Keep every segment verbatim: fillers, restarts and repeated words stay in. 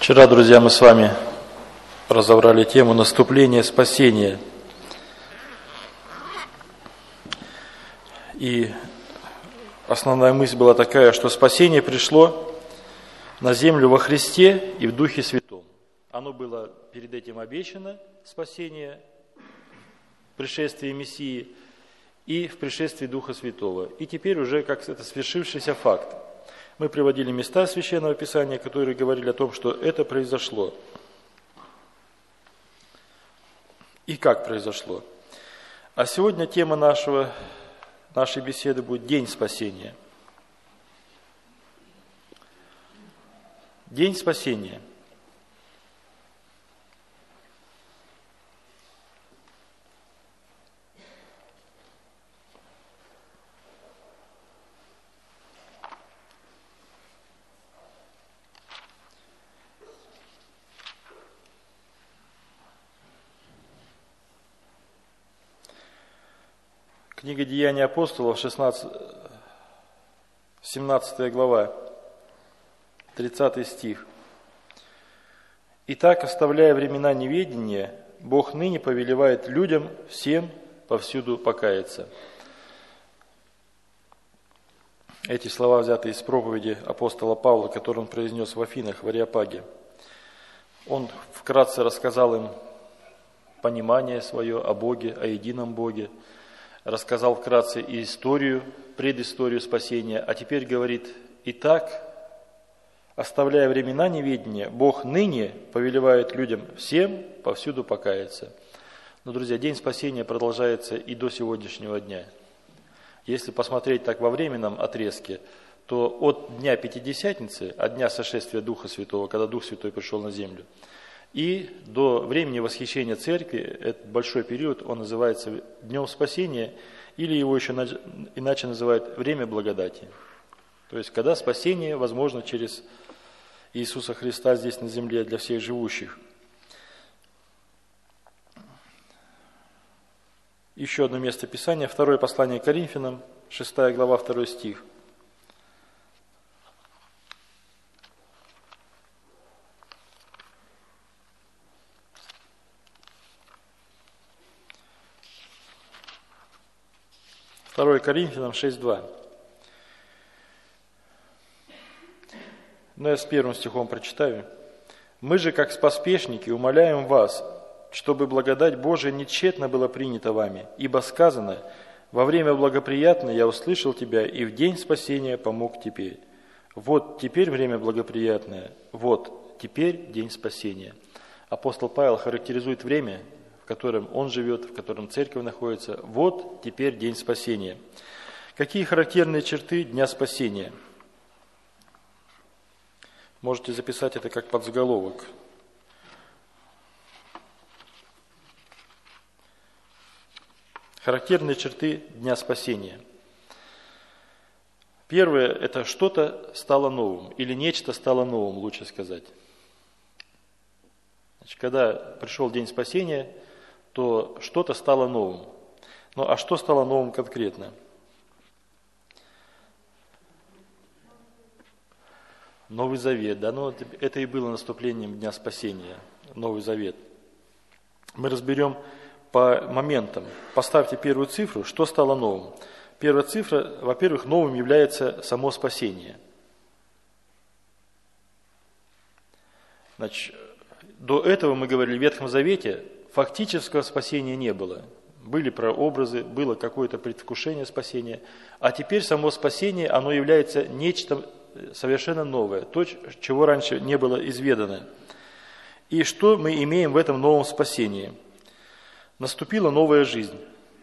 Вчера, друзья, мы с вами разобрали тему наступления спасения. И основная мысль была такая, что спасение пришло на землю во Христе и в Духе Святом. Оно было перед этим обещано, спасение, пришествие Мессии и в пришествии Духа Святого. И теперь уже как это свершившийся факт. Мы приводили места Священного Писания, которые говорили о том, что это произошло. И как произошло. А сегодня тема нашего, нашей беседы будет День спасения. День спасения. Книга Деяний апостолов, семнадцатая глава, тридцатый стих. «Итак, оставляя времена неведения, Бог ныне повелевает людям всем повсюду покаяться». Эти слова взяты из проповеди апостола Павла, которую он произнес в Афинах, в Ареопаге. Он вкратце рассказал им понимание свое о Боге, о едином Боге, рассказал вкратце и историю, предысторию спасения, а теперь говорит: «Итак, оставляя времена неведения, Бог ныне повелевает людям всем повсюду покаяться». Но, друзья, день спасения продолжается и до сегодняшнего дня. Если посмотреть так во временном отрезке, то от дня Пятидесятницы, от дня сошествия Духа Святого, когда Дух Святой пришел на землю, и до времени восхищения Церкви, этот большой период, он называется Днем Спасения, или его еще иначе называют Время Благодати. То есть, когда спасение возможно через Иисуса Христа здесь на земле для всех живущих. Еще одно место Писания, второе послание к Коринфянам, шестая глава, второй стих. второе Коринфянам шесть два. Но я с первым стихом прочитаю. «Мы же, как споспешники, умоляем вас, чтобы благодать Божия нетщетно была принята вами, ибо сказано: во время благоприятное я услышал тебя, и в день спасения помог теперь. Вот теперь время благоприятное, вот теперь день спасения». Апостол Павел характеризует время, в котором он живет, в котором церковь находится. Вот теперь день спасения. Какие характерные черты Дня спасения? Можете записать это как подзаголовок. Характерные черты Дня спасения. Первое – это что-то стало новым, или нечто стало новым, лучше сказать. Значит, когда пришел День спасения, то что-то стало новым. Ну а что стало новым конкретно? Новый Завет, да, ну это и было наступлением Дня спасения, Новый Завет. Мы разберем по моментам. Поставьте первую цифру, что стало новым. Первая цифра, во-первых, новым является само спасение. Значит, до этого мы говорили, в Ветхом Завете фактического спасения не было. Были прообразы, было какое-то предвкушение спасения. А теперь само спасение, оно является нечто совершенно новое, то, чего раньше не было изведано. И что мы имеем в этом новом спасении? Наступила новая жизнь.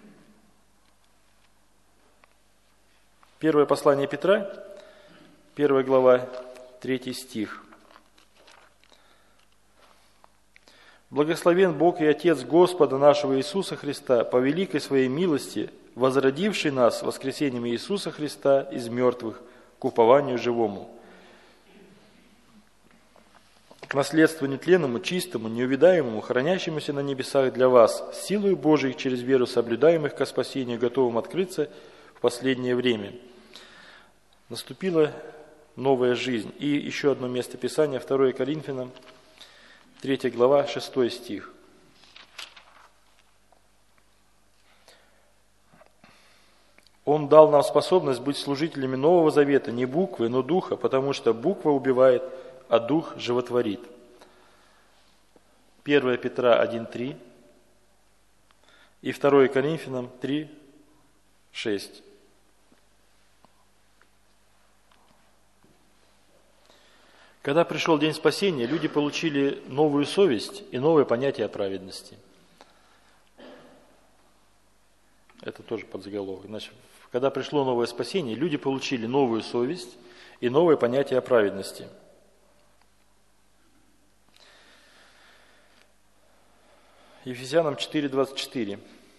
Первое послание Петра, первая глава, третий стих. «Благословен Бог и Отец Господа нашего Иисуса Христа, по великой своей милости, возродивший нас воскресением Иисуса Христа из мертвых к упованию живому, к наследству нетленному, чистому, неувидаемому, хранящемуся на небесах для вас, силою Божией через веру соблюдаемых ко спасению, готовым открыться в последнее время». Наступила новая жизнь. И еще одно место Писания, второе Коринфянам, третья глава, шестой стих. Он дал нам способность быть служителями Нового Завета, не буквы, но духа, потому что буква убивает, а дух животворит. первое Петра один три и второе Коринфянам три шесть. Когда пришел день спасения, люди получили новую совесть и новое понятие о праведности. Это тоже подзаголовок. Значит, когда пришло новое спасение, люди получили новую совесть и новое понятие о праведности. Ефесянам четыре двадцать четыре.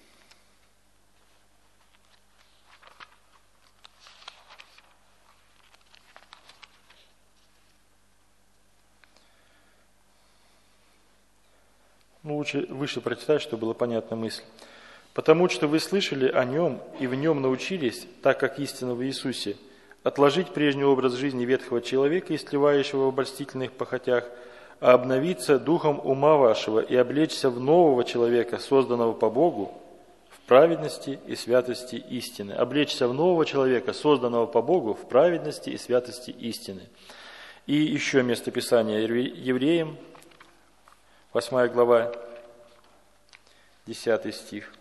Ну, лучше выше прочитать, чтобы была понятна мысль. «Потому что вы слышали о Нем и в Нем научились, так как истинно в Иисусе, отложить прежний образ жизни ветхого человека, истлевающего в обольстительных похотях, а обновиться духом ума вашего и облечься в нового человека, созданного по Богу, в праведности и святости истины». Облечься в нового человека, созданного по Богу, в праведности и святости истины. И еще местописание Евреям, восьмая глава, десятый стих.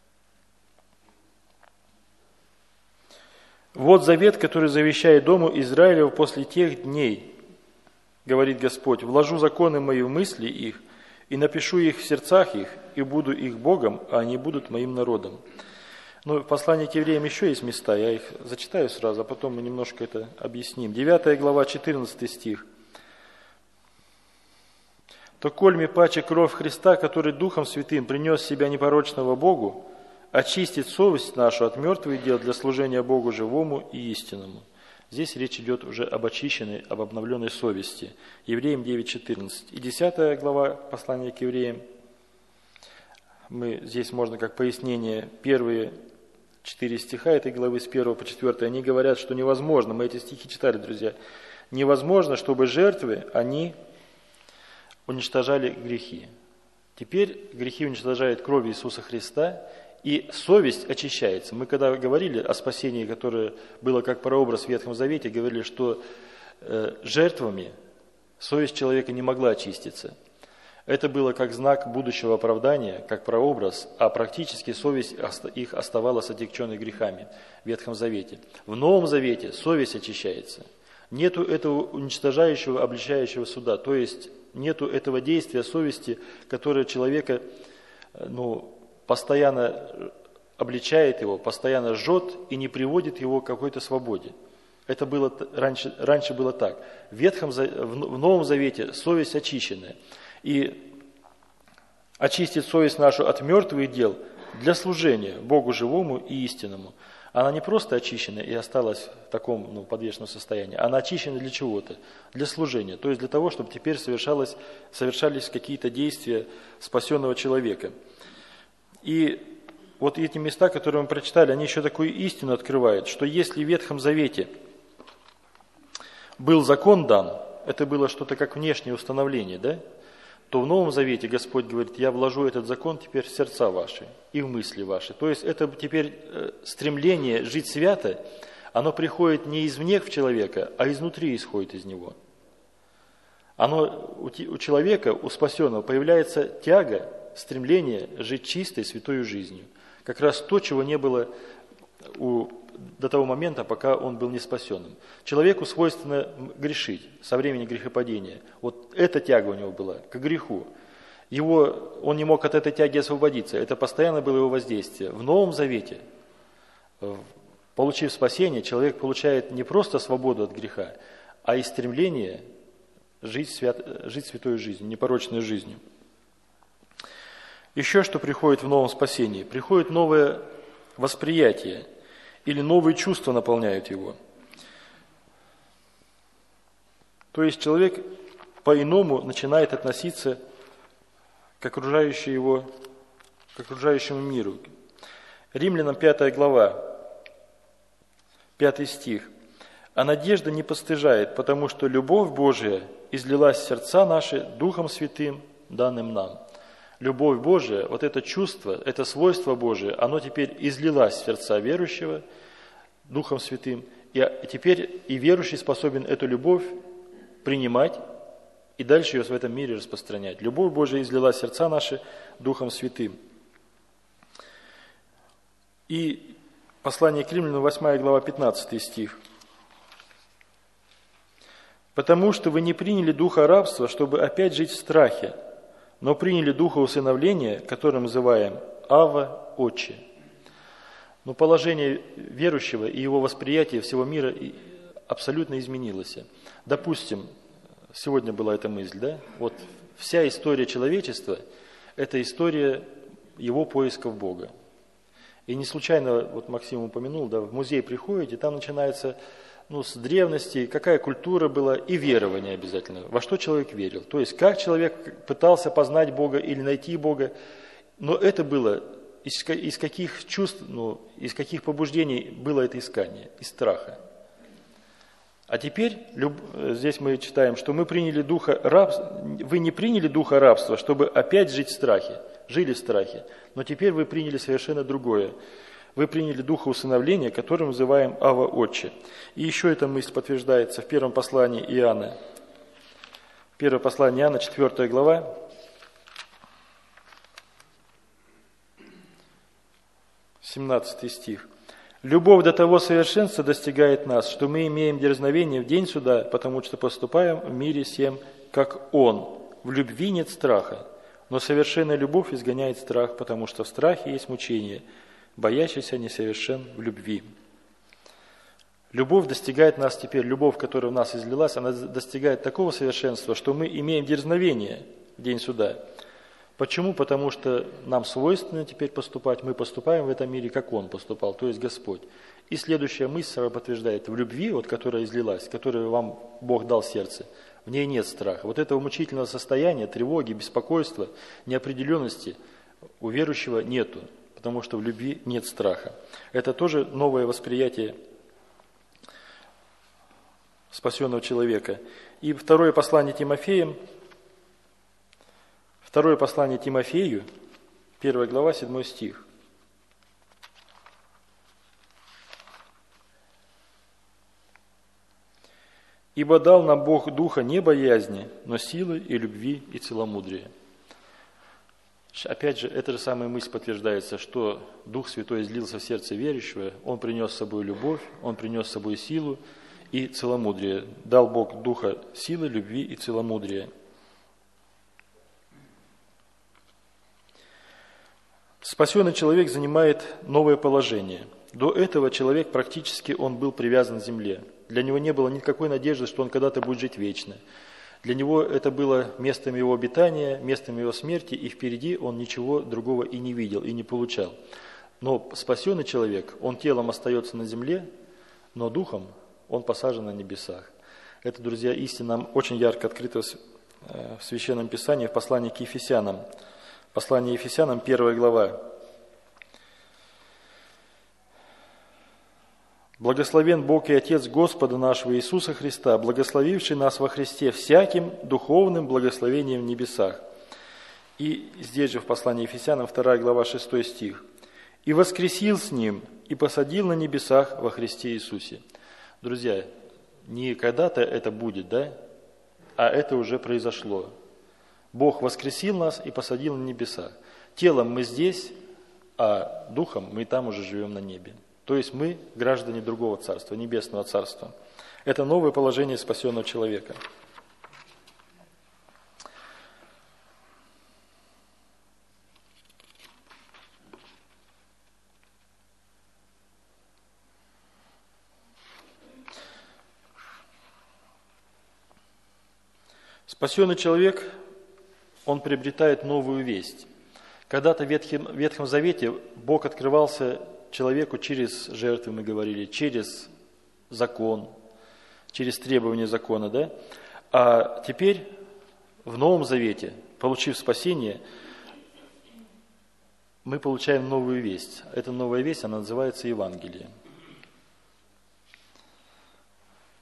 «Вот завет, который завещает дому Израилеву после тех дней, говорит Господь, вложу законы мои в мысли их, и напишу их в сердцах их, и буду их Богом, а они будут моим народом». Ну, в послании к евреям еще есть места, я их зачитаю сразу, а потом мы немножко это объясним. девятая глава, четырнадцатый стих. «То коль ми паче кровь Христа, который Духом Святым принес себя непорочного Богу, очистит совесть нашу от мертвых дел для служения Богу живому и истинному». Здесь речь идет уже об очищенной, об обновленной совести. Евреям девять четырнадцать. И десятая глава послания к евреям. Мы, здесь можно как пояснение, первые четыре стиха этой главы с первого по четвёртый, они говорят, что невозможно, мы эти стихи читали, друзья, невозможно, чтобы жертвы, они уничтожали грехи. Теперь грехи уничтожает кровь Иисуса Христа, и совесть очищается. Мы когда говорили о спасении, которое было как прообраз в Ветхом Завете, говорили, что э, жертвами совесть человека не могла очиститься. Это было как знак будущего оправдания, как прообраз, а практически совесть их оставалась отягченной грехами в Ветхом Завете. В Новом Завете совесть очищается. Нету этого уничтожающего, обличающего суда, то есть нету этого действия совести, которое человека ну, постоянно обличает его, постоянно жжет и не приводит его к какой-то свободе. Это было раньше, раньше было так. В, Ветхом, в Новом Завете совесть очищенная. И очистит совесть нашу от мертвых дел для служения Богу живому и истинному. Она не просто очищена и осталась в таком ну, подвешенном состоянии, она очищена для чего-то, для служения, то есть для того, чтобы теперь совершалось, совершались какие-то действия спасенного человека. И вот эти места, которые мы прочитали, они еще такую истину открывают, что если в Ветхом Завете был закон дан, это было что-то как внешнее установление, да? То в Новом Завете Господь говорит, я вложу этот закон теперь в сердца ваши и в мысли ваши. То есть это теперь стремление жить свято, оно приходит не извне в человека, а изнутри исходит из него. Оно, у человека, у спасенного, появляется тяга, стремление жить чистой, святой жизнью. Как раз то, чего не было у, до того момента, пока он был не спасенным. Человеку свойственно грешить со времени грехопадения. Вот эта тяга у него была к греху. Его, он не мог от этой тяги освободиться. Это постоянно было его воздействие. В Новом Завете, получив спасение, человек получает не просто свободу от греха, а и стремление жить, свят, жить святой жизнью, непорочной жизнью. Еще что приходит в новом спасении? Приходит новое восприятие или новые чувства наполняют его. То есть человек по-иному начинает относиться к окружающему его, к окружающему миру. Римлянам пятая глава, пятый стих. А надежда не постыжает, потому что любовь Божия излилась в сердца наши Духом Святым, данным нам. Любовь Божия, вот это чувство, это свойство Божие, оно теперь излилось в сердца верующего Духом Святым. И теперь и верующий способен эту любовь принимать и дальше ее в этом мире распространять. Любовь Божия излилась в сердца наши Духом Святым. И послание к Римлянам, восьмая глава, пятнадцатый стих. «Потому что вы не приняли духа рабства, чтобы опять жить в страхе, но приняли духа усыновления, которым называем Авва, Отче». Но положение верующего и его восприятие всего мира абсолютно изменилось. Допустим, сегодня была эта мысль, да? Вот вся история человечества – это история его поисков Бога. И не случайно, вот Максим упомянул, да, в музей приходите, там начинается ну, с древности, какая культура была, и верование обязательно, во что человек верил. То есть, как человек пытался познать Бога или найти Бога, но это было, из, из каких чувств, ну, из каких побуждений было это искание, из страха. А теперь, люб, здесь мы читаем, что мы приняли духа рабства, вы не приняли духа рабства, чтобы опять жить в страхе, жили в страхе, но теперь вы приняли совершенно другое. Вы приняли духа усыновления, которым называем Авва, Отче. И еще эта мысль подтверждается в первом послании Иоанна. Первое послание Иоанна, четвёртая глава. семнадцатый стих. «Любовь до того совершенства достигает нас, что мы имеем дерзновение в день суда, потому что поступаем в мире всем, как Он. В любви нет страха, но совершенная любовь изгоняет страх, потому что в страхе есть мучение, боящийся несовершен в любви». Любовь достигает нас теперь, любовь, которая в нас излилась, она достигает такого совершенства, что мы имеем дерзновение в день суда. Почему? Потому что нам свойственно теперь поступать, мы поступаем в этом мире, как Он поступал, то есть Господь. И следующая мысль подтверждает, в любви, вот, которая излилась, которую вам Бог дал сердце, в ней нет страха. Вот этого мучительного состояния, тревоги, беспокойства, неопределенности у верующего нету, потому что в любви нет страха. Это тоже новое восприятие спасенного человека. И второе послание Тимофеям, второе послание Тимофею, первая глава, седьмой стих. «Ибо дал нам Бог духа не боязни, но силы и любви и целомудрия». Опять же, эта же самая мысль подтверждается, что Дух Святой излился в сердце верующего, Он принес с собой любовь, Он принес с собой силу и целомудрие. Дал Бог духа силы, любви и целомудрия. Спасенный человек занимает новое положение. До этого человек практически он был привязан к земле. Для него не было никакой надежды, что он когда-то будет жить вечно. Для него это было местом его обитания, местом его смерти, и впереди он ничего другого и не видел, и не получал. Но спасенный человек, он телом остается на земле, но духом он посажен на небесах. Это, друзья, истина нам очень ярко открыта в Священном Писании, в послании к Ефесянам. Послание Ефесянам, первая глава. «Благословен Бог и Отец Господа нашего Иисуса Христа, благословивший нас во Христе всяким духовным благословением в небесах». И здесь же в послании Ефесянам, вторая глава, шестой стих. «И воскресил с Ним, и посадил на небесах во Христе Иисусе». Друзья, не когда-то это будет, да? А это уже произошло. Бог воскресил нас и посадил на небесах. Телом мы здесь, а духом мы там уже живем на небе. То есть мы граждане другого царства, небесного царства. Это новое положение спасенного человека. Спасенный человек, он приобретает новую весть. Когда-то в Ветхом, в Ветхом Завете Бог открывался человеку через жертвы, мы говорили, через закон, через требования закона, да? А теперь в Новом Завете, получив спасение, мы получаем новую весть. Эта новая весть, она называется Евангелие.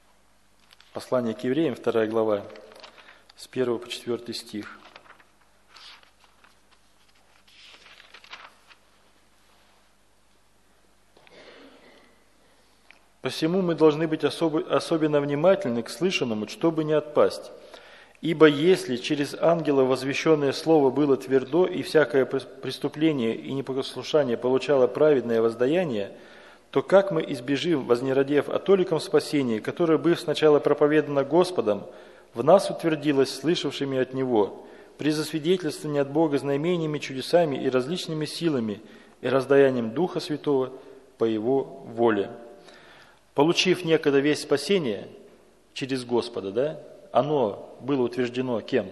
Послание к евреям, вторая глава, с первого по четвёртый стих. «Посему мы должны быть особо, особенно внимательны к слышанному, чтобы не отпасть. Ибо если через ангела возвещенное слово было твердо, и всякое преступление и непослушание получало праведное воздаяние, то как мы избежим, вознеродев о толиком спасении, которое, быв сначала проповедано Господом, в нас утвердилось слышавшими от Него, при засвидетельствовании от Бога знамениями, чудесами и различными силами и раздаянием Духа Святого по Его воле». Получив некогда весть спасения через Господа, да, оно было утверждено кем?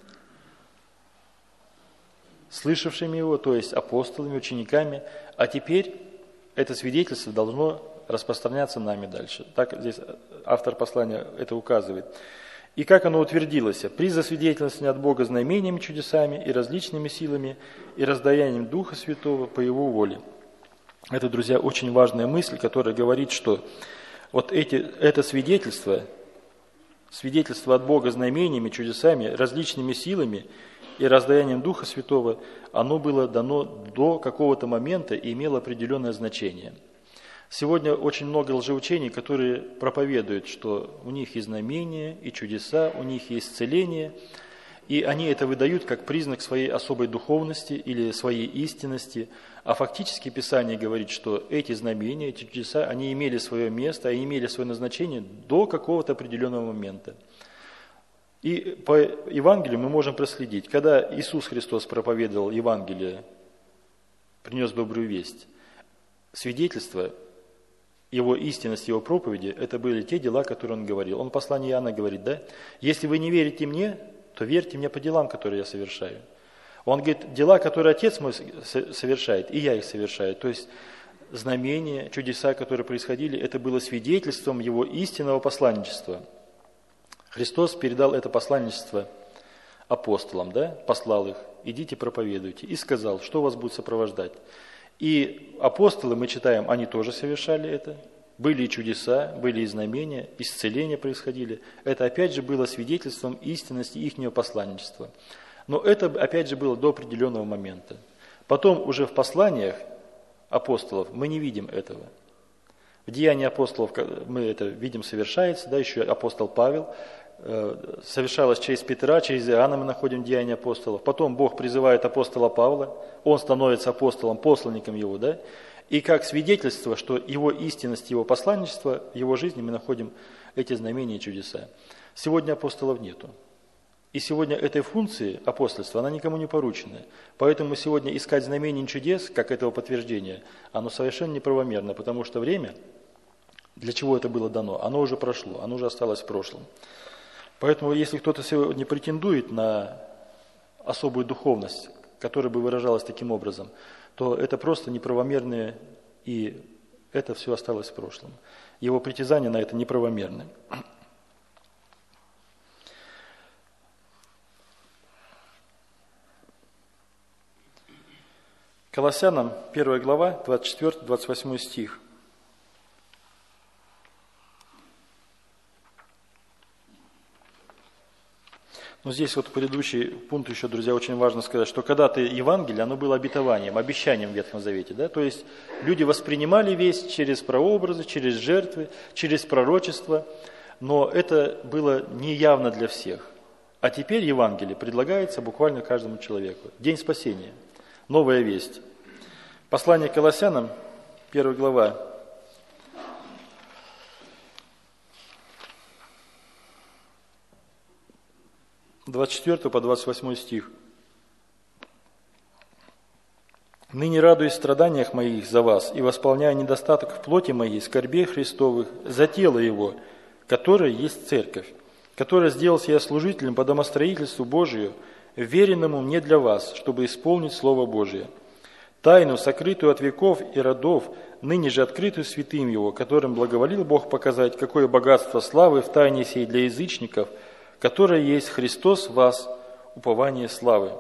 Слышавшими его, то есть апостолами, учениками, а теперь это свидетельство должно распространяться нами дальше. Так здесь автор послания это указывает. И как оно утвердилось? При засвидетельствовании от Бога знамениями, чудесами и различными силами и раздаянием Духа Святого по Его воле. Это, друзья, очень важная мысль, которая говорит, что вот эти, это свидетельство, свидетельство от Бога знамениями, чудесами, различными силами и раздаянием Духа Святого, оно было дано до какого-то момента и имело определенное значение. Сегодня очень много лжеучений, которые проповедуют, что у них и знамения, и чудеса, у них есть исцеление, и они это выдают как признак своей особой духовности или своей истинности, а фактически Писание говорит, что эти знамения, эти чудеса, они имели свое место, они имели свое назначение до какого-то определенного момента. И по Евангелию мы можем проследить, когда Иисус Христос проповедовал Евангелие, принес добрую весть, свидетельство Его истинности, Его проповеди, это были те дела, которые Он говорил. Он в послании Иоанна говорит, да, если вы не верите мне, то верьте мне по делам, которые я совершаю. Он говорит, дела, которые Отец мой совершает, и я их совершаю. То есть знамения, чудеса, которые происходили, это было свидетельством Его истинного посланничества. Христос передал это посланничество апостолам, да, послал их, идите проповедуйте, и сказал, что вас будет сопровождать. И апостолы, мы читаем, они тоже совершали это. Были и чудеса, были и знамения, исцеления происходили. Это опять же было свидетельством истинности ихнего посланничества. Но это опять же было до определенного момента. Потом уже в посланиях апостолов мы не видим этого. В Деянии апостолов мы это видим совершается, да, еще апостол Павел, совершалось через Петра, через Иоанна мы находим Деяния апостолов. Потом Бог призывает апостола Павла, он становится апостолом, посланником его, да, и как свидетельство, что его истинность, его посланничество, в его жизни мы находим эти знамения и чудеса. Сегодня апостолов нету. И сегодня этой функции апостольства, она никому не поручена. Поэтому сегодня искать знамений и чудес, как этого подтверждения, оно совершенно неправомерно, потому что время, для чего это было дано, оно уже прошло, оно уже осталось в прошлом. Поэтому если кто-то сегодня претендует на особую духовность, которая бы выражалась таким образом, то это просто неправомерное, и это все осталось в прошлом. Его притязания на это неправомерны. Колоссянам, первая глава, двадцать четвёртый двадцать восьмой стих. Но здесь вот предыдущий пункт еще, друзья, очень важно сказать, что когда-то Евангелие, оно было обетованием, обещанием в Ветхом Завете. Да? То есть люди воспринимали весть через прообразы, через жертвы, через пророчество, но это было неявно для всех. А теперь Евангелие предлагается буквально каждому человеку. День спасения, новая весть. Послание к Колоссянам, первая глава. двадцать четвёртый по двадцать восьмой стих. «Ныне радуюсь в страданиях моих за вас и восполняя недостаток в плоти моей, скорбей Христовых, за тело Его, которое есть церковь, которое сделался я служителем по домостроительству Божию, веренному мне для вас, чтобы исполнить Слово Божие. Тайну, сокрытую от веков и родов, ныне же открытую святым Его, которым благоволил Бог показать, какое богатство славы в тайне сей для язычников, которое есть Христос в вас, упование славы».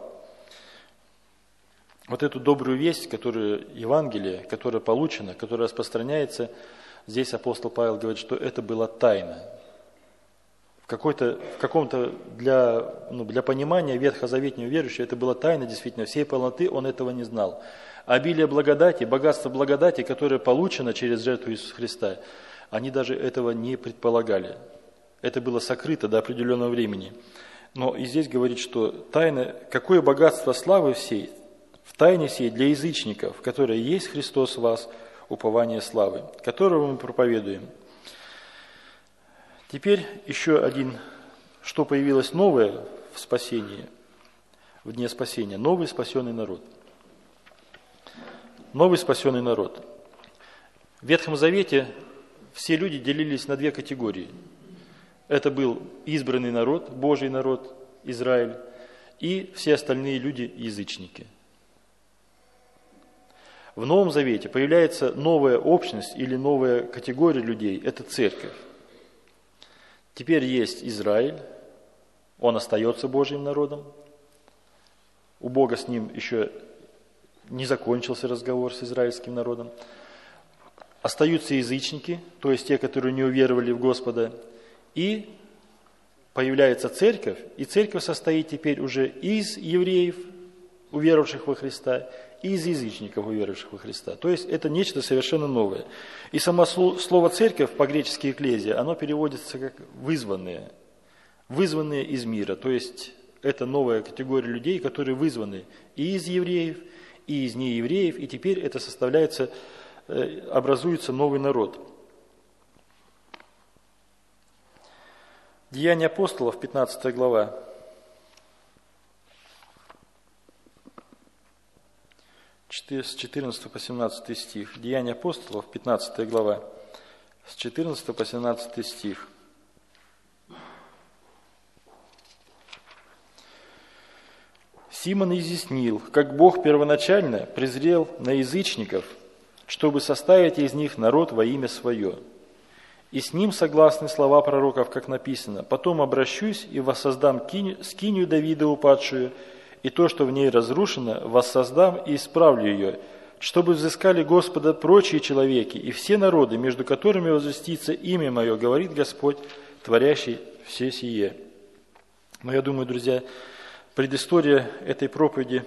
Вот эту добрую весть, которую Евангелие, которая получена, которая распространяется, здесь апостол Павел говорит, что это была тайна. какой-то, в каком-то для, ну, для понимания ветхозаветнего верующего это была тайна, действительно, всей полноты он этого не знал. Обилие благодати, богатство благодати, которое получено через жертву Иисуса Христа, они даже этого не предполагали. Это было сокрыто до определенного времени. Но и здесь говорит, что тайна, какое богатство славы всей, в тайне сей для язычников, которое есть Христос в вас, упование славы, которого мы проповедуем. Теперь еще один, что появилось новое в спасении, в дне спасения. Новый спасенный народ. Новый спасенный народ. В Ветхом Завете все люди делились на две категории. Это был избранный народ, Божий народ, Израиль, и все остальные люди язычники. В Новом Завете появляется новая общность или новая категория людей – это церковь. Теперь есть Израиль, он остается Божьим народом. У Бога с ним еще не закончился разговор с израильским народом. Остаются язычники, то есть те, которые не уверовали в Господа. И появляется церковь, и церковь состоит теперь уже из евреев, уверовавших во Христа, и из язычников, уверовавших во Христа. То есть это нечто совершенно новое. И само слово «церковь» по-гречески «экклезия», оно переводится как «вызванные», вызванные из мира. То есть это новая категория людей, которые вызваны и из евреев, и из неевреев, и теперь это составляется, образуется новый народ. Деяния апостолов, пятнадцатая глава. С четырнадцатого по семнадцатый стих. Деяния апостолов, пятнадцатая глава, с четырнадцатого по семнадцатый стих. Симон изъяснил, как Бог первоначально презрел на язычников, чтобы составить из них народ во имя свое. И с ним согласны слова пророков, как написано: «Потом обращусь и воссоздам скинию Давида упадшую, и то, что в ней разрушено, воссоздам и исправлю ее, чтобы взыскали Господа прочие человеки и все народы, между которыми возвестится имя Мое, говорит Господь, творящий все сие». Но я думаю, друзья, предыстория этой проповеди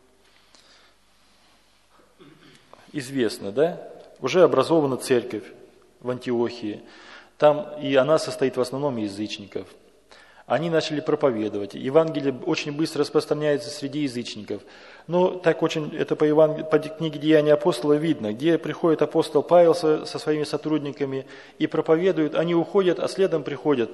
известна, да? Уже образована церковь в Антиохии, там и она состоит в основном из язычников. Они начали проповедовать. Евангелие очень быстро распространяется среди язычников. Но так очень, это по, Евангел... по книге «Деяния апостола» видно, где приходит апостол Павел со, со своими сотрудниками и проповедует, они уходят, а следом приходят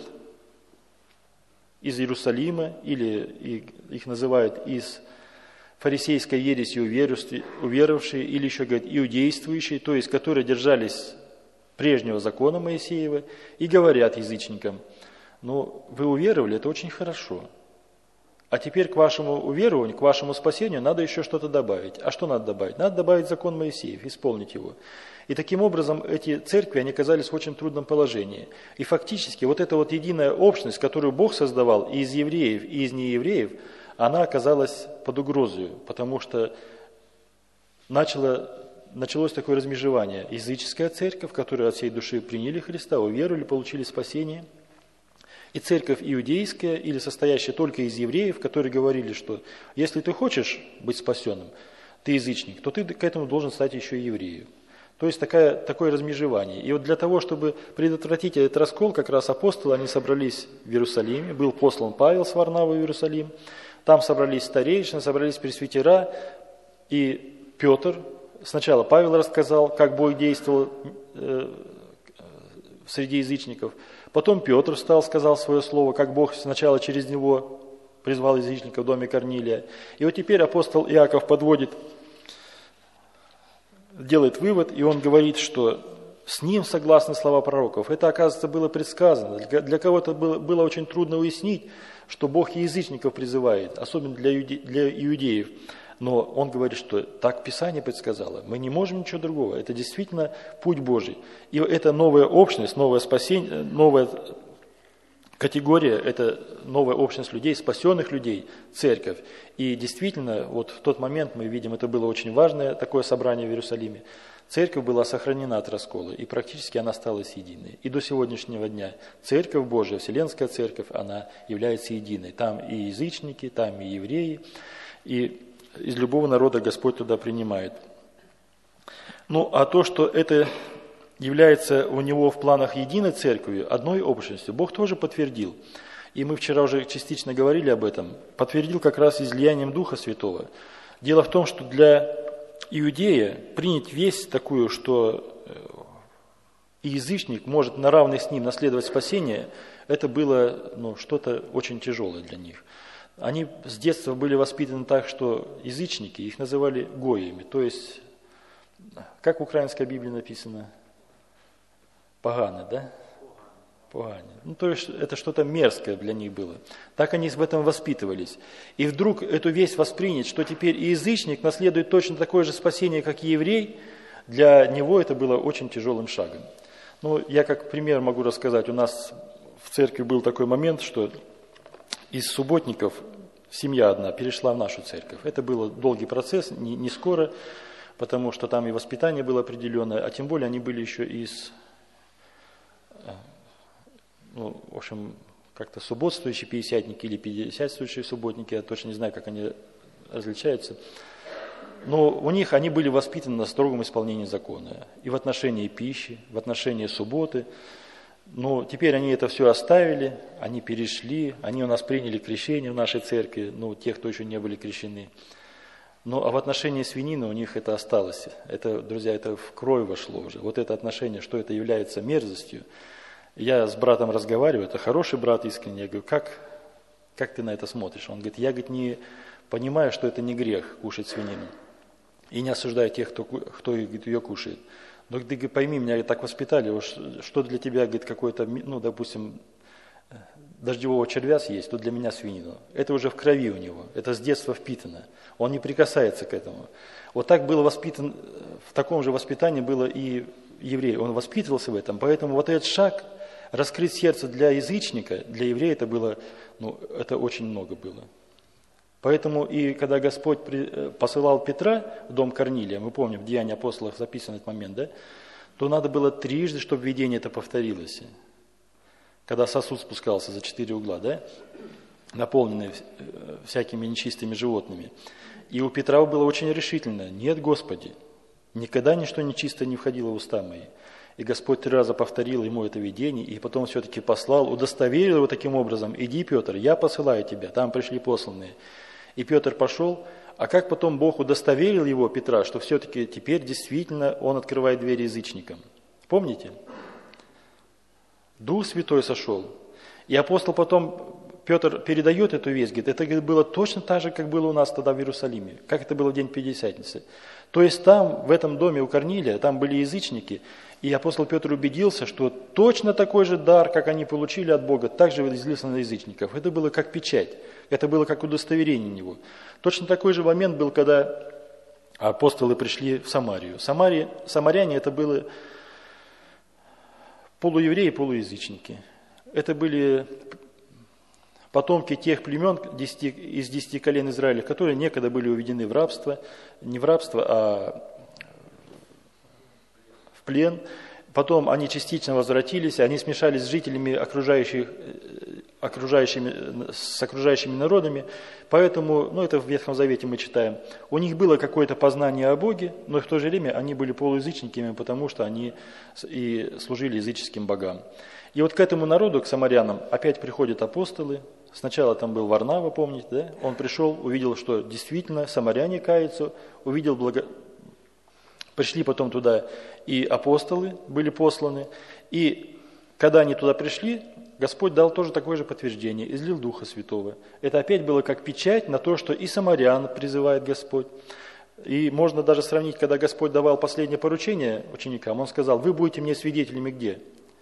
из Иерусалима, или их называют из фарисейской ереси уверовавшие, или еще говорят иудействующие, то есть которые держались прежнего закона Моисеева, и говорят язычникам: ну, вы уверовали, это очень хорошо. А теперь к вашему уверованию, к вашему спасению надо еще что-то добавить. А что надо добавить? Надо добавить закон Моисеев, исполнить его. И таким образом эти церкви, они оказались в очень трудном положении. И фактически вот эта вот единая общность, которую Бог создавал и из евреев, и из неевреев, она оказалась под угрозой, потому что начало, началось такое размежевание. Языческая церковь, которая от всей души приняли Христа, уверовали, получили спасение. И церковь иудейская, или состоящая только из евреев, которые говорили, что если ты хочешь быть спасенным, ты язычник, то ты к этому должен стать еще и евреем. То есть такая, такое размежевание. И вот для того, чтобы предотвратить этот раскол, как раз апостолы, они собрались в Иерусалиме, был послан Павел с Варнавой в Иерусалим, там собрались старейшины, собрались пресвитера, и Петр, сначала Павел рассказал, как Бог действовал э, среди язычников, потом Петр встал, сказал свое слово, как Бог сначала через него призвал язычников в доме Корнилия. И вот теперь апостол Иаков подводит, делает вывод, и он говорит, что с ним согласны слова пророков. Это, оказывается, было предсказано. Для кого-то было, было очень трудно уяснить, что Бог и язычников призывает, особенно для, иуде, для иудеев. Но он говорит, что так Писание предсказало. Мы не можем ничего другого. Это действительно путь Божий. И это новая общность, новое спасение, новая категория, это новая общность людей, спасенных людей, церковь. И действительно, вот в тот момент мы видим, это было очень важное такое собрание в Иерусалиме. Церковь была сохранена от раскола, и практически она осталась единой. И до сегодняшнего дня Церковь Божия, Вселенская Церковь, она является единой. Там и язычники, там и евреи, и из любого народа Господь туда принимает. Ну, а то, что это является у Него в планах единой Церковью, одной общностью, Бог тоже подтвердил. И мы вчера уже частично говорили об этом. Подтвердил как раз излиянием Духа Святого. Дело в том, что для иудея принять весть такую, что и язычник может на равных с ним наследовать спасение, это было ну, что-то очень тяжелое для них. Они с детства были воспитаны так, что язычники, их называли гоями, то есть, как в украинской Библии написано, поганы, да? Погане. Ну, то есть это что-то мерзкое для них было. Так они в этом воспитывались. И вдруг эту весть воспринять, что теперь и язычник наследует точно такое же спасение, как и еврей, для него это было очень тяжелым шагом. Ну, я как пример могу рассказать. У нас в церкви был такой момент, что из субботников семья одна перешла в нашу церковь. Это был долгий процесс, не, не скоро, потому что там и воспитание было определенное, а тем более они были еще из... Ну, в общем, как-то субботствующие пятидесятники или пятидесятствующие субботники, я точно не знаю, как они различаются. Но у них они были воспитаны на строгом исполнении закона. И в отношении пищи, в отношении субботы. Но теперь они это все оставили, они перешли, они у нас приняли крещение в нашей церкви, ну, те, кто еще не были крещены. Ну, а в отношении свинины у них это осталось. Это, друзья, это в кровь вошло уже. Вот это отношение, что это является мерзостью. Я с братом разговариваю, это хороший брат искренне, я говорю, как, как ты на это смотришь? Он говорит, я говорит, не понимаю, что это не грех кушать свинину. И не осуждаю тех, кто, кто говорит, ее кушает. Но ты говорит, пойми, меня так воспитали, что для тебя, говорит, какой-то, ну, допустим, дождевого червя съесть, то для меня свинину. Это уже в крови у него, это с детства впитано. Он не прикасается к этому. Вот так было воспитан, в таком же воспитании было и еврей. Он воспитывался в этом, поэтому вот этот шаг... Раскрыть сердце для язычника, для еврея это было, ну, это очень много было. Поэтому и когда Господь посылал Петра в дом Корнилия, мы помним, в Деяниях апостолов записан этот момент, да, то надо было трижды, чтобы видение это повторилось. Когда сосуд спускался за четыре угла, да, наполненный всякими нечистыми животными. И у Петра было очень решительно, нет, Господи, никогда ничто нечистое не входило в уста мои. И Господь три раза повторил ему это видение, и потом все-таки послал, удостоверил его таким образом, иди, Петр, я посылаю тебя, там пришли посланные. И Петр пошел, а как потом Бог удостоверил его, Петра, что все-таки теперь действительно он открывает двери язычникам. Помните? Дух Святой сошел. И апостол потом, Петр передает эту весть, говорит, это говорит, было точно так же, как было у нас тогда в Иерусалиме, как это было в день Пятидесятницы. То есть там, в этом доме у Корнилия, там были язычники, и апостол Петр убедился, что точно такой же дар, как они получили от Бога, также излился на язычников. Это было как печать, это было как удостоверение него. Точно такой же момент был, когда апостолы пришли в Самарию. Самария, самаряне это были полуевреи, полуязычники. Это были потомки тех племен из десяти колен Израиля, которые некогда были уведены в рабство, не в рабство, а в плен. Потом они частично возвратились, они смешались с жителями окружающих, окружающими, с окружающими народами. Поэтому, ну это в Ветхом Завете мы читаем, у них было какое-то познание о Боге, но в то же время они были полуязычниками, потому что они и служили языческим богам. И вот к этому народу, к самарянам, опять приходят апостолы. Сначала там был Варнава, помните, да? Он пришел, увидел, что действительно самаряне каются, увидел благо... Пришли потом туда и апостолы были посланы. И когда они туда пришли, Господь дал тоже такое же подтверждение, излил Духа Святого. Это опять было как печать на то, что и самарян призывает Господь. И можно даже сравнить, когда Господь давал последнее поручение ученикам, Он сказал, вы будете мне свидетелями где?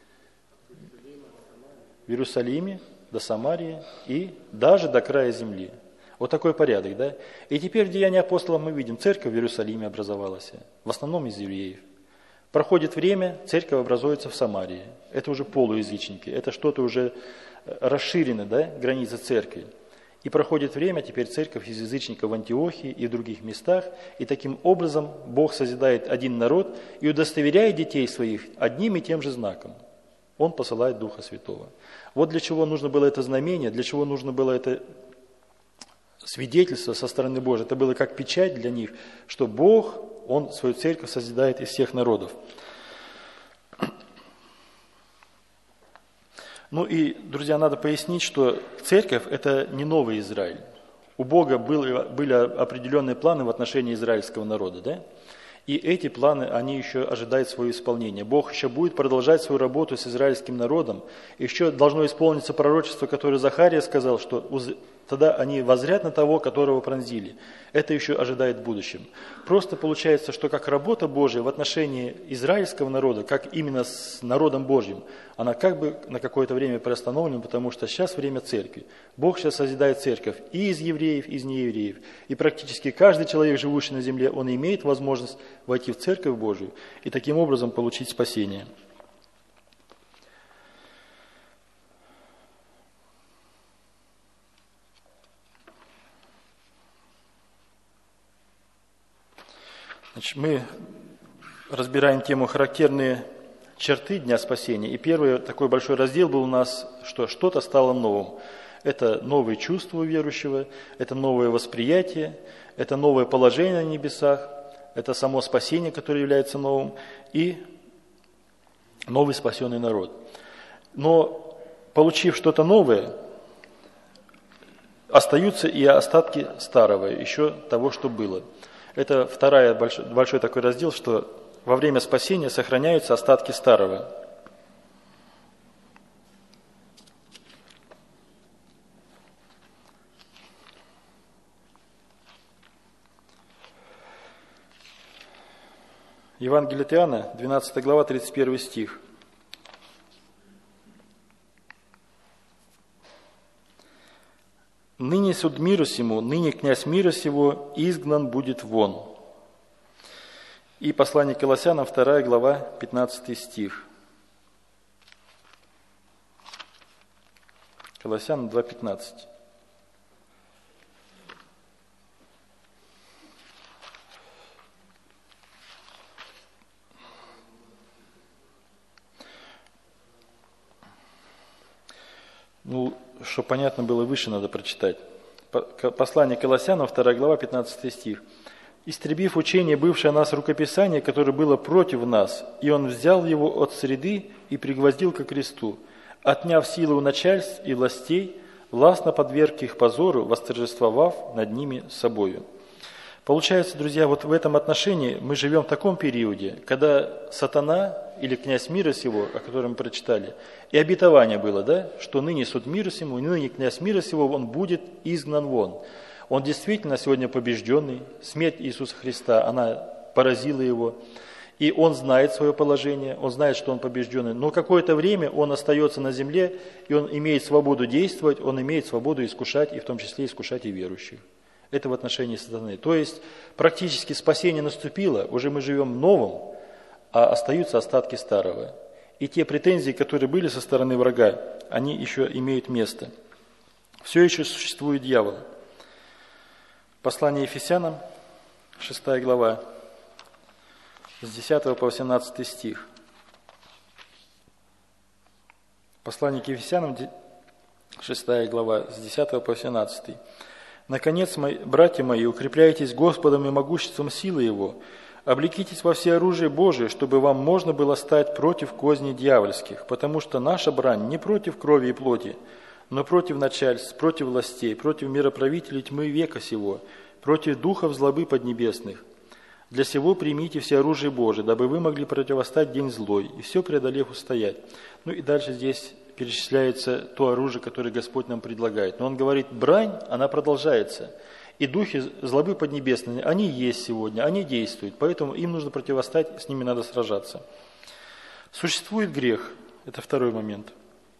В Иерусалиме, до Самарии и даже до края земли. Вот такой порядок, да? И теперь в Деяниях апостолов мы видим, церковь в Иерусалиме образовалась, в основном из евреев. Проходит время, церковь образуется в Самарии. Это уже полуязычники, это что-то уже расширено, да, границы церкви. И проходит время, теперь церковь из язычников в Антиохии и в других местах, и таким образом Бог созидает один народ и удостоверяет детей своих одним и тем же знаком. Он посылает Духа Святого. Вот для чего нужно было это знамение, для чего нужно было это свидетельство со стороны Божьей. Это было как печать для них, что Бог, Он свою церковь созидает из всех народов. Ну и, друзья, надо пояснить, что церковь – это не новый Израиль. У Бога были, были определенные планы в отношении израильского народа, да? И эти планы, они еще ожидают свое исполнение. Бог еще будет продолжать свою работу с израильским народом. Еще должно исполниться пророчество, которое Захария сказал, что тогда они воззрят на того, которого пронзили. Это еще ожидает в будущем. Просто получается, что как работа Божья в отношении израильского народа, как именно с народом Божьим, она как бы на какое-то время приостановлена, потому что сейчас время церкви. Бог сейчас созидает церковь и из евреев, и из неевреев. И практически каждый человек, живущий на земле, он имеет возможность войти в церковь Божию и таким образом получить спасение. Значит, мы разбираем тему «Характерные черты Дня Спасения». И первый такой большой раздел был у нас, что что-то стало новым. Это новые чувства у верующего, это новое восприятие, это новое положение на небесах, это само спасение, которое является новым, и новый спасенный народ. Но, получив что-то новое, остаются и остатки старого, еще того, что было. Это второй большой, большой такой раздел, что во время спасения сохраняются остатки старого. Евангелие от Иоанна, двенадцатая глава, тридцать первый стих. «Ныне суд миру сему, ныне князь мира сего изгнан будет вон». И послание к Колоссянам, вторая глава, пятнадцатый стих. Колоссянам два пятнадцать. Ну, чтобы понятно было, выше надо прочитать. Послание к Колоссянам, вторая глава, пятнадцатый стих. «Истребив учение, бывшее о нас рукописание, которое было против нас, и он взял его от среды и пригвоздил ко кресту, отняв силу у начальств и властей, властно подверг их позору, восторжествовав над ними собою». Получается, друзья, вот в этом отношении мы живем в таком периоде, когда сатана или князь мира сего, о котором мы прочитали, и обетование было, да, что ныне суд мира сему, и ныне князь мира сего, он будет изгнан вон. Он действительно сегодня побежденный, смерть Иисуса Христа, она поразила его, и он знает свое положение, он знает, что он побежденный, но какое-то время он остается на земле, и он имеет свободу действовать, он имеет свободу искушать, и в том числе искушать и верующих. Это в отношении сатаны. То есть практически спасение наступило, уже мы живем в новом, а остаются остатки старого. И те претензии, которые были со стороны врага, они еще имеют место. Все еще существует дьявол. Послание Ефесянам, шестая глава, с десятого по восемнадцатый стих. Послание к Ефесянам, шестая глава, с десятого по восемнадцатый. «Наконец, мои, братья мои, укрепляйтесь Господом и могуществом силы Его, облекитесь во всеоружие Божие, чтобы вам можно было стать против козней дьявольских, потому что наша брань не против крови и плоти, но против начальств, против властей, против мироправителей тьмы века сего, против духов злобы поднебесных. Для сего примите все оружие Божие, дабы вы могли противостать день злой, и все преодолев устоять». Ну и дальше здесь перечисляется то оружие, которое Господь нам предлагает. Но Он говорит, брань, она продолжается. И духи злобы поднебесные, они есть сегодня, они действуют, поэтому им нужно противостать, с ними надо сражаться. Существует грех, это второй момент.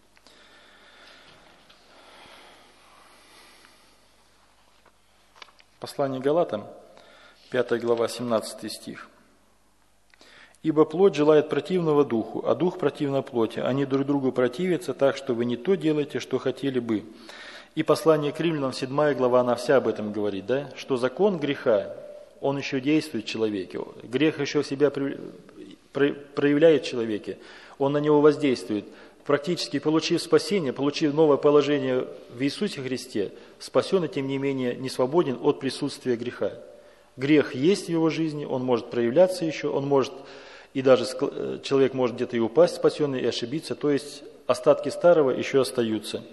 Послание Галатам, пятая глава, семнадцатый стих. «Ибо плоть желает противного духу, а дух противно плоти. Они друг другу противятся так, что вы не то делаете, что хотели бы. И послание к римлянам, седьмая глава, она вся об этом говорит, да? Что закон греха, он еще действует в человеке. Грех еще себя проявляет в человеке, он на него воздействует. Практически получив спасение, получив новое положение в Иисусе Христе, спасен и тем не менее не свободен от присутствия греха. Грех есть в его жизни, он может проявляться еще, он может, и даже человек может где-то и упасть спасенный, и ошибиться, то есть остатки старого еще остаются.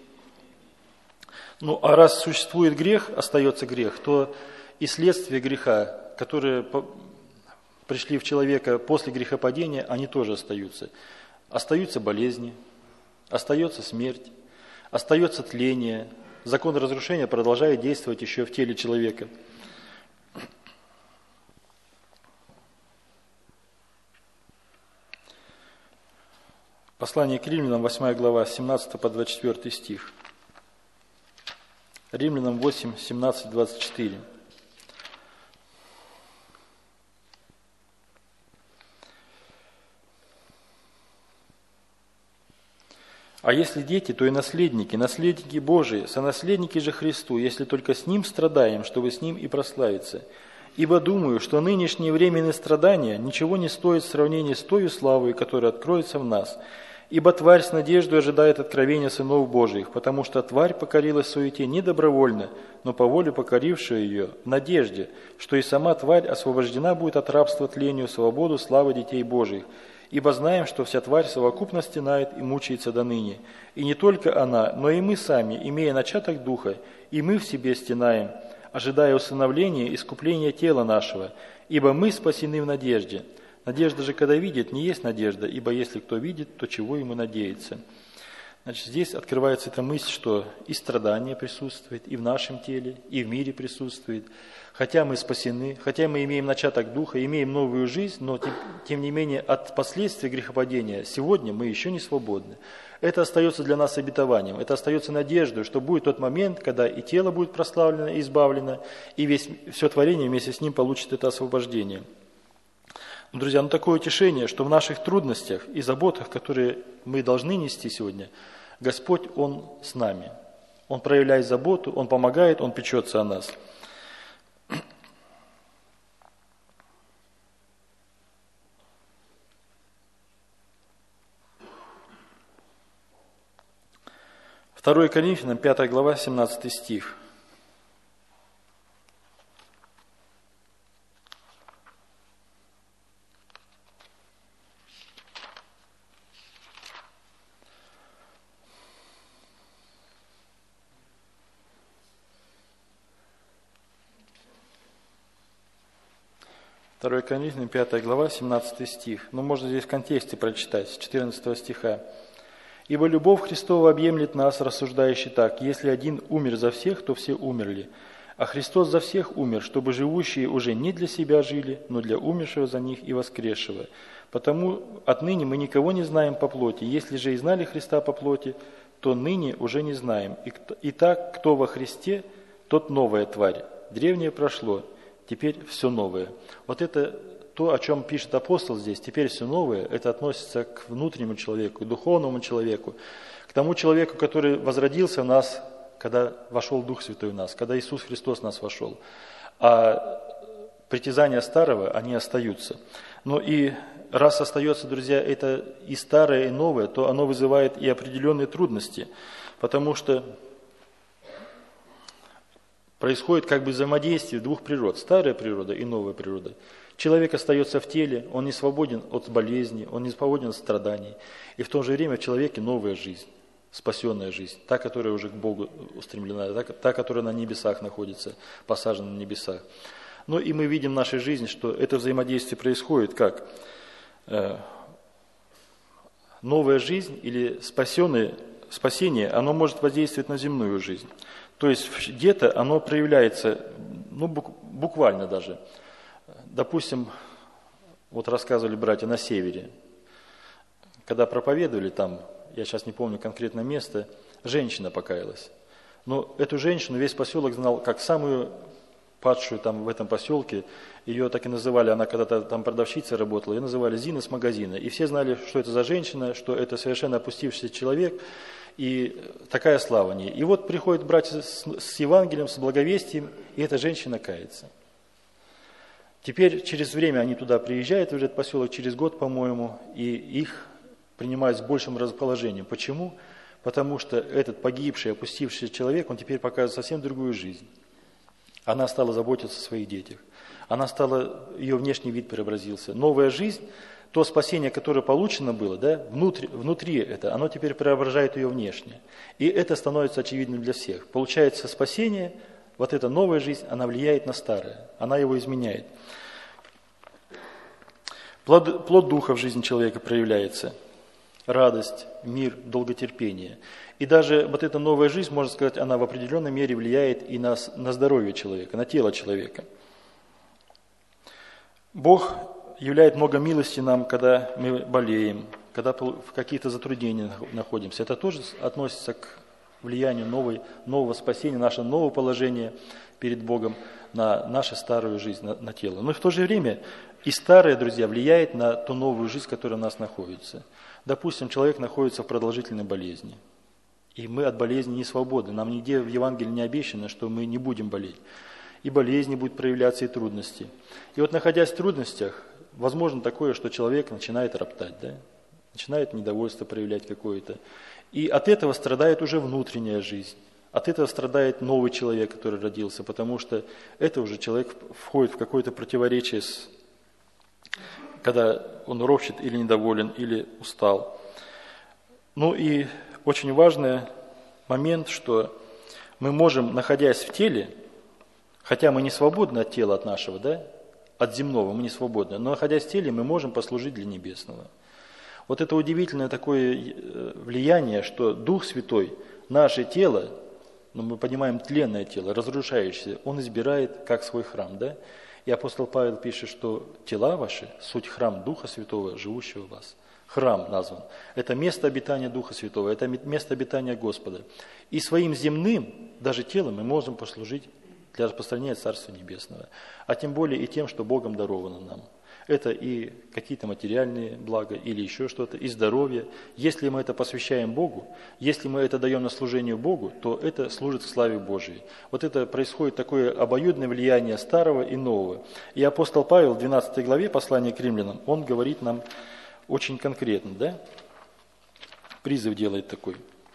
Ну, а раз существует грех, остается грех, то и следствия греха, которые пришли в человека после грехопадения, они тоже остаются. Остаются болезни, остается смерть, остается тление. Закон разрушения продолжает действовать еще в теле человека. Послание к Римлянам, восьмая глава, с семнадцатого по двадцать четвёртый стих. Римлянам восемь, семнадцать, двадцать четыре. А если дети, то и наследники, наследники Божии, сонаследники же Христу, если только с Ним страдаем, чтобы с Ним и прославиться. Ибо думаю, что нынешние временные страдания ничего не стоят в сравнении с той славой, которая откроется в нас. Ибо тварь с надеждой ожидает откровения сынов Божиих, потому что тварь покорилась суете не добровольно, но по воле покорившую ее, в надежде, что и сама тварь освобождена будет от рабства тлению, свободу, славы детей Божиих. Ибо знаем, что вся тварь совокупно стенает и мучается до ныне. И не только она, но и мы сами, имея начаток духа, и мы в себе стенаем, ожидая усыновления, искупления тела нашего, ибо мы спасены в надежде. Надежда же, когда видит, не есть надежда, ибо если кто видит, то чего ему надеяться? Значит, здесь открывается эта мысль, что и страдание присутствует, и в нашем теле, и в мире присутствует. Хотя мы спасены, хотя мы имеем начаток духа, имеем новую жизнь, но тем, тем не менее от последствий грехопадения сегодня мы еще не свободны. Это остается для нас обетованием, это остается надеждой, что будет тот момент, когда и тело будет прославлено и избавлено, и весь, все творение вместе с ним получит это освобождение. Друзья, ну такое утешение, что в наших трудностях и заботах, которые мы должны нести сегодня, Господь, Он с нами. Он проявляет заботу, Он помогает, Он печется о нас. второе Коринфянам, пятая глава, семнадцатый стих. второе Коринфянам, пятая глава, семнадцатый стих. Но можно здесь в контексте прочитать, с четырнадцатого стиха. «Ибо любовь Христова объемлет нас, рассуждающий так: если один умер за всех, то все умерли. А Христос за всех умер, чтобы живущие уже не для себя жили, но для умершего за них и воскресшего. Потому отныне мы никого не знаем по плоти. Если же и знали Христа по плоти, то ныне уже не знаем. И так, кто во Христе, тот новая тварь. Древнее прошло, теперь все новое». Вот это то, о чем пишет апостол здесь, теперь все новое, это относится к внутреннему человеку, к духовному человеку, к тому человеку, который возродился в нас, когда вошел Дух Святой в нас, когда Иисус Христос в нас вошел. А притязания старого, они остаются. Но и раз остается, друзья, это и старое, и новое, то оно вызывает и определенные трудности, потому что происходит как бы взаимодействие двух природ, старая природа и новая природа. Человек остается в теле, он не свободен от болезней, он не свободен от страданий. И в то же время в человеке новая жизнь, спасенная жизнь, та, которая уже к Богу устремлена, та, та которая на небесах находится, посажена на небесах. Но и мы видим в нашей жизни, что это взаимодействие происходит как э, новая жизнь или спасенное, спасение, оно может воздействовать на земную жизнь. То есть где-то оно проявляется, ну, буквально даже. Допустим, вот рассказывали братья на севере, когда проповедовали там, я сейчас не помню конкретное место, женщина покаялась. Но эту женщину весь поселок знал как самую падшую там в этом поселке, ее так и называли, она когда-то там продавщицей работала, ее называли Зина с магазина. И все знали, что это за женщина, что это совершенно опустившийся человек, и такая слава не. И вот приходят братья с, с Евангелием, с благовестием, и эта женщина кается. Теперь через время они туда приезжают, в этот поселок, через год, по-моему, и их принимают с большим расположением. Почему? Потому что этот погибший, опустившийся человек, он теперь показывает совсем другую жизнь. Она стала заботиться о своих детях. Она стала, ее внешний вид преобразился. Новая жизнь, то спасение, которое получено было, да, внутри, внутри это, оно теперь преображает ее внешне. И это становится очевидным для всех. Получается спасение, вот эта новая жизнь, она влияет на старое, она его изменяет. Плод, плод духа в жизни человека проявляется. Радость, мир, долготерпение. И даже вот эта новая жизнь, можно сказать, она в определенной мере влияет и на, на здоровье человека, на тело человека. Бог являет много милости нам, когда мы болеем, когда в каких-то затруднениях находимся. Это тоже относится к влиянию новой, нового спасения, нашего нового положения перед Богом на нашу старую жизнь, на, на тело. Но в то же время и старое, друзья, влияет на ту новую жизнь, которая у нас находится. Допустим, человек находится в продолжительной болезни, и мы от болезни не свободны. Нам нигде в Евангелии не обещано, что мы не будем болеть. И болезни будут проявляться, и трудности. И вот, находясь в трудностях, возможно такое, что человек начинает роптать, да? Начинает недовольство проявлять какое-то. И от этого страдает уже внутренняя жизнь. От этого страдает новый человек, который родился, потому что это уже человек входит в какое-то противоречие, с, когда он ропщет или недоволен, или устал. Ну и очень важный момент, что мы можем, находясь в теле, хотя мы не свободны от тела, от нашего, да, от земного, мы не свободны, но находясь в теле, мы можем послужить для небесного. Вот это удивительное такое влияние, что Дух Святой, наше тело, ну, мы понимаем тленное тело, разрушающееся, Он избирает как свой храм, да? И апостол Павел пишет, что тела ваши – суть храм Духа Святого, живущего в вас. Храм назван. Это место обитания Духа Святого, это место обитания Господа. И своим земным, даже телом, мы можем послужить для распространения Царства Небесного. А тем более и тем, что Богом даровано нам. Это и какие-то материальные блага, или еще что-то, и здоровье. Если мы это посвящаем Богу, если мы это даем на служение Богу, то это служит к славе Божией. Вот это происходит такое обоюдное влияние старого и нового. И апостол Павел в двенадцатой главе послания к римлянам, он говорит нам очень конкретно, да? Призыв делает такой.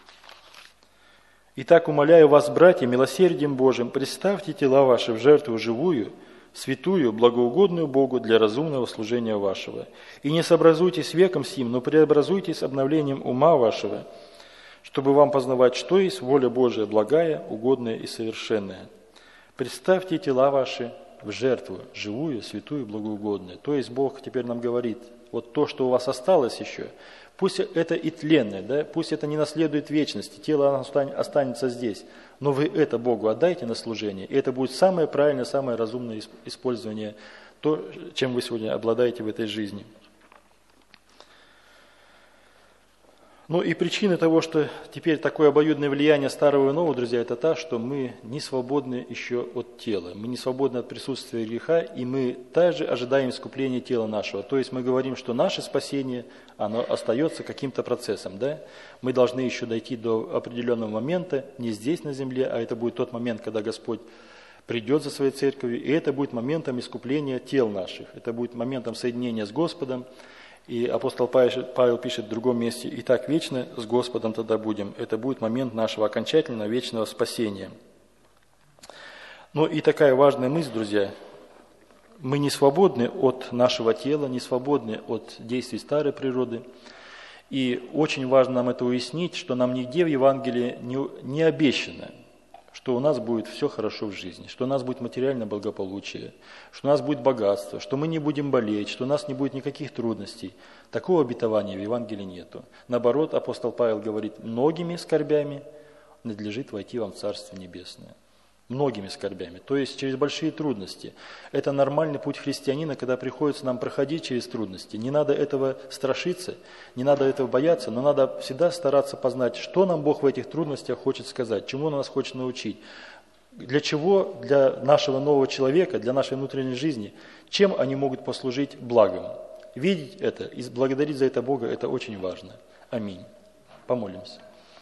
«Итак, умоляю вас, братья, милосердием Божиим, представьте тела ваши в жертву живую, святую, благоугодную Богу для разумного служения вашего. И не сообразуйтесь веком сим, но преобразуйтесь обновлением ума вашего, чтобы вам познавать, что есть воля Божия, благая, угодная и совершенная. Представьте тела ваши в жертву, живую, святую, благоугодную». То есть Бог теперь нам говорит, вот то, что у вас осталось еще, пусть это и тленное, да, пусть это не наследует вечности, тело останется здесь, но вы это Богу отдайте на служение, и это будет самое правильное, самое разумное использование, то, чем вы сегодня обладаете в этой жизни. Ну и причина того, что теперь такое обоюдное влияние старого и нового, друзья, это та, что мы не свободны еще от тела, мы не свободны от присутствия греха, и мы также ожидаем искупления тела нашего. То есть мы говорим, что наше спасение, оно остается каким-то процессом, да? Мы должны еще дойти до определенного момента, не здесь на земле, а это будет тот момент, когда Господь придет за своей церковью, и это будет моментом искупления тел наших, это будет моментом соединения с Господом. И апостол Павел пишет в другом месте: «Итак, вечно с Господом тогда будем». Это будет момент нашего окончательного вечного спасения. Ну и такая важная мысль, друзья. Мы не свободны от нашего тела, не свободны от действий старой природы. И очень важно нам это уяснить, что нам нигде в Евангелии не, не обещано, что у нас будет все хорошо в жизни, что у нас будет материальное благополучие, что у нас будет богатство, что мы не будем болеть, что у нас не будет никаких трудностей. Такого обетования в Евангелии нету. Наоборот, апостол Павел говорит, многими скорбями надлежит войти вам в Царство Небесное. Многими скорбями, то есть через большие трудности. Это нормальный путь христианина, когда приходится нам проходить через трудности. Не надо этого страшиться, не надо этого бояться, но надо всегда стараться познать, что нам Бог в этих трудностях хочет сказать, чему Он нас хочет научить. для чего для нашего нового человека, для нашей внутренней жизни, чем они могут послужить благом. Видеть это и благодарить за это Бога – это очень важно. Аминь. Помолимся.